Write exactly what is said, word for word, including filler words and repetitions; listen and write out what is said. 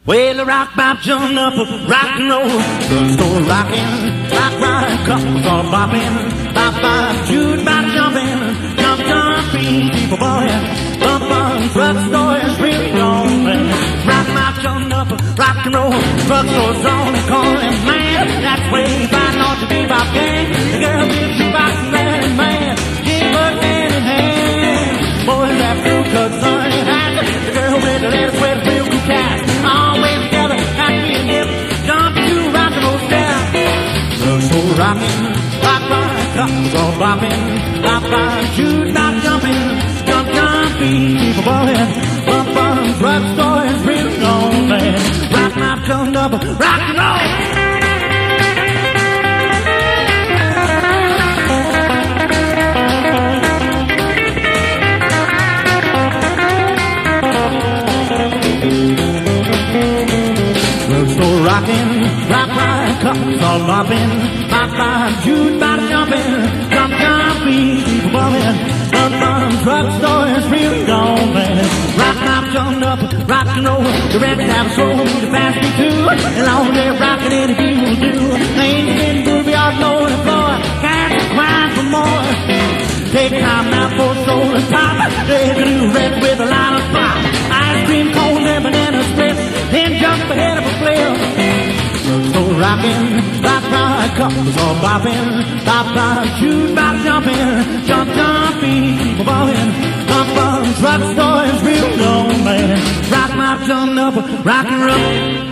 Well, the rock bop jumped up, rock and roll, drugstore rocking, rock riding, couples all bopping, bop bop, jude bop jumping, jump jumping, people ballin', bump on, drugstore is really gone, man. Rock bop jumped up, rock and roll, drugstore's on and calling, man. That's way fine, not to be bop gang. The girl gives you box and that man, give her hand in hand. Boys that blue cut sunny hat, the girl with the leather sweater, real cool cat. Rockin', rock, rock, couples all bopping, bop, bop, jude, bop, jumping, jump, jumping, people ballin', bump, bump, drugstore is really gone, man. Rock, rock, turned up, rock and roll. Drugstore rockin', rock, rock, couples all bopping, bop, bop, jude, bop, jumping, jump, jumping, people ballin', bump, bump, drugstore is really gone, man. Rock, rock, jumped up, rock and roll, the record have a soul, the fast beat too, and long they're rockin' anything will do. Ain't getting groovy out low on the floor, cats are crying for more. Take time now for soul and pop, there's a new record with a line of pop, ice cream cone and banana split, then jump ahead of a flip. Drugstore rockin', rock, rock, couples all bopping, bop, bop, jude, bop, jumping, jump, jumping, people ballin', bump, bump, drugstore is real gone, man. Rock, rock, jumping up, rock and roll.